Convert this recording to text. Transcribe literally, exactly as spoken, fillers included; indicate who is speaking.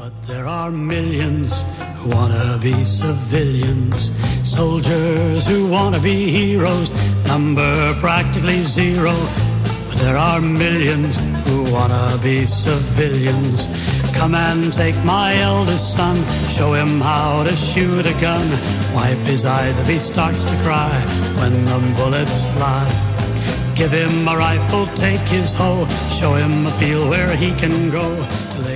Speaker 1: But there are millions who wanna be civilians, soldiers who wanna be heroes, number practically zero. But there are millions who wanna be civilians. Come and take my eldest son, show him how to shoot a gun, wipe his eyes if he starts to cry when the bullets fly. Give him a rifle, take his hoe, show him a field where he can go to live.